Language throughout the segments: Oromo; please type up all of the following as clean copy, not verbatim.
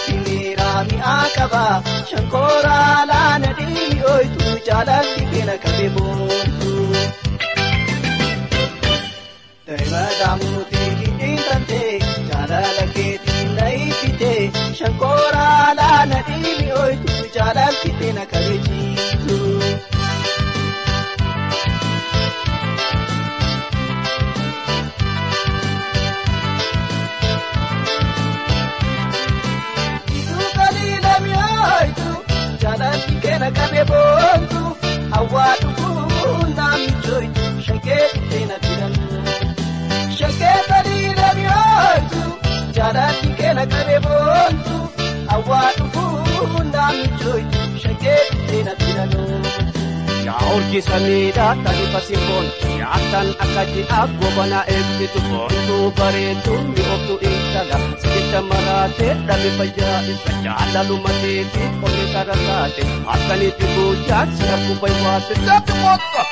jaalatti miiraami akaba shankora laana diimi oytu jaalatti keena qabe boontu Daima damuti hidhintante jaalala keetiin na ibsite shankora laana diimi oytu jaalatti keena qabe jiitu Jaalatti keena qabe boontu awwaatu naami jooytu shakeetu keena fidannu shakeeta dhiirami hooytu jaalatti keena qabe boontu awwaatu naami jooytu shakeetu keena fidannu yaa urgisaniidha tani fasifoon yaatan akka ji'aaf gobana eebbitu boontu bareedu mi'ooftu intala sigicha maraate dhabe fayyaa isa jaalalu mateefi qonni sararaate akkanitti buuchaat sira kubay waate dhabdi moota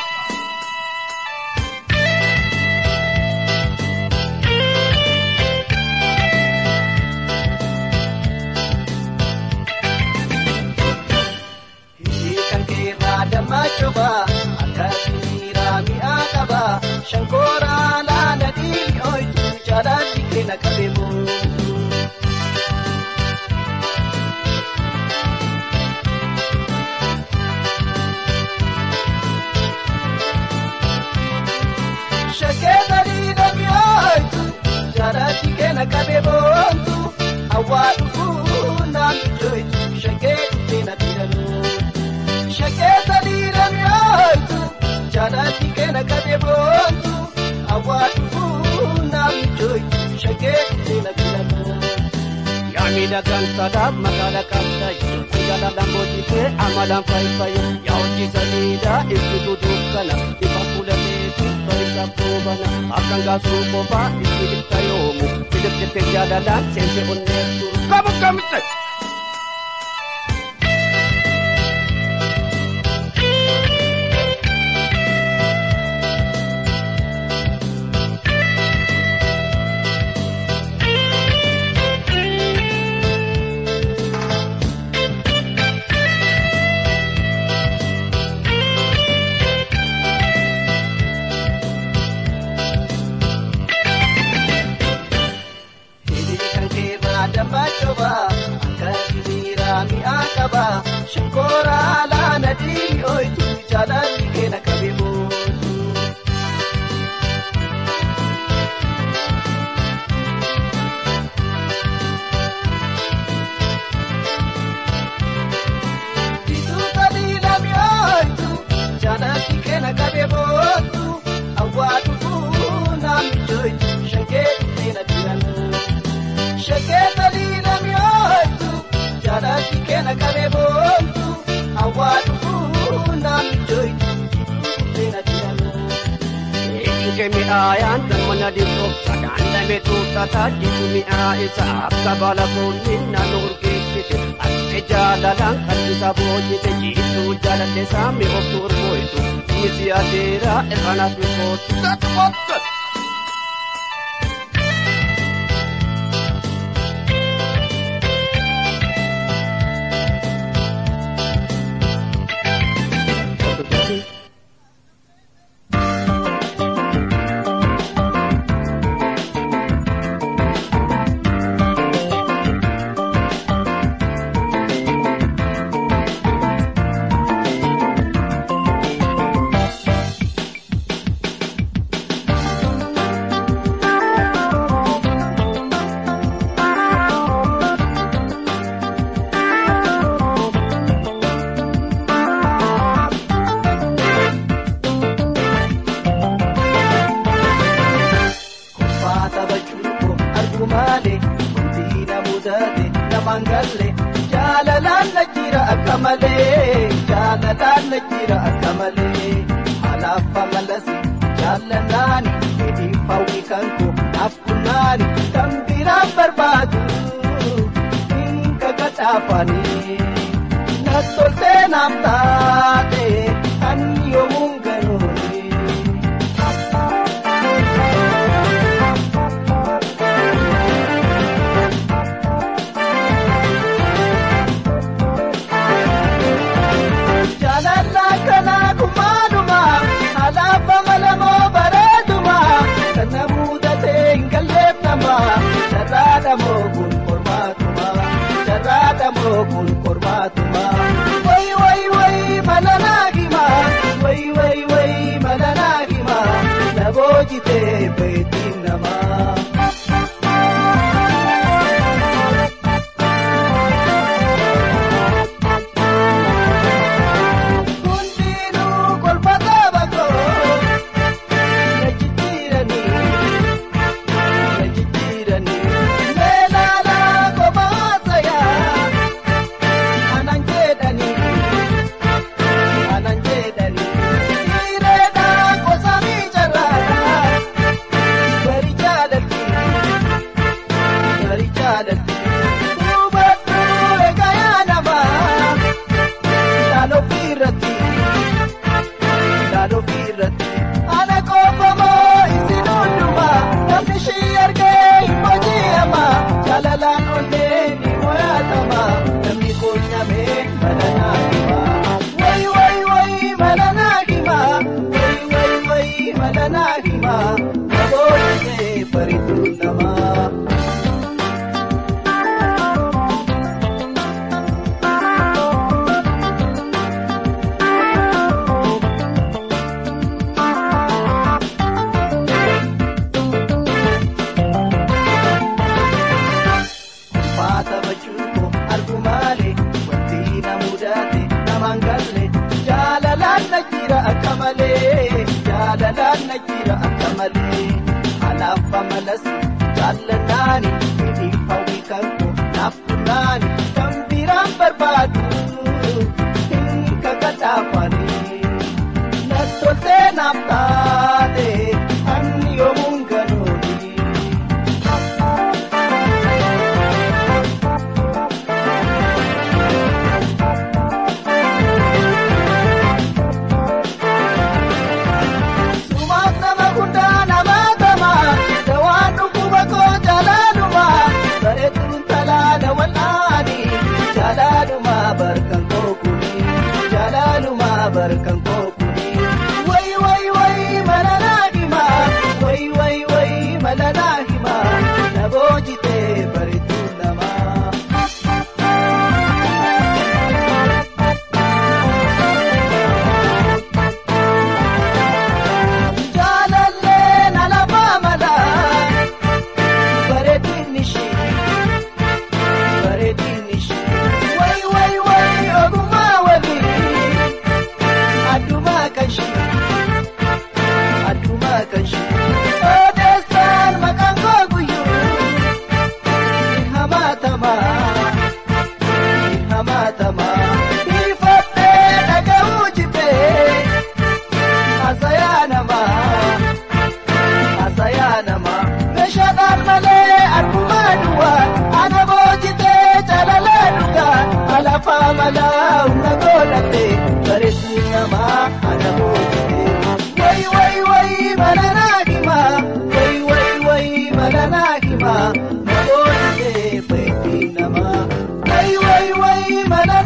Machoba akatiraami akaba shankora laana diimi oytu jaalatti keena qabe boontu shakeeta dhiirami oytu jaalatti keena qabe boontu awwaatu naami jooytu shakeetu keena fidannu shakeeta dhiirami oytu jaalatti keena qabe boontu awwaatu naami jooytu shakeetu keena fidannu yaamila gansadaaf makaala qabdayyo jaalala mootitee amalaan faayifayyo yaa hojjisaniidha ibsitu dukkana ifa fuulateetu barisaaf boobana akkan gaasuu qofaa itti ibsa yoomu fidibdete jaalalaan seense onneetu qabu kamitte Machoba akatiraami akaba shankora laana diimi oytu jaalatti keena qabe boontu Bituuta dhiirami oytu jaalatti keena qabe boontu awwaatu naami jooytu shakeetu keena fidannu shakeeta dhiirami oytu jaalatti keena qabe boontu awwaatu naami jooytu keena fidannu eeginke mi'aayaan damana dhiiroof sagaan dhamee tuutataa jiru mi'aa isa akka baala foonii naannoo urgeessite ati jaalalaan qal'isa boojite jiituu jaalallee isaa mi'ooftu urgooytu dhiisi adeeraa irranaaf mi'ootu dadmoota mangalle jaalalaan najira akamale jaalalaan najira akamale alafa malasi jaalalani edi fawi kanko afkunani tambira barbadu inka katafani nasolte namtate anyo munganoni kun kormaatuma. Way malanagima. Way malanagima. Naboojite beetiin namaa.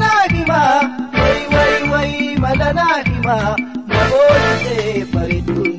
Malanagima, naboojite bareedu.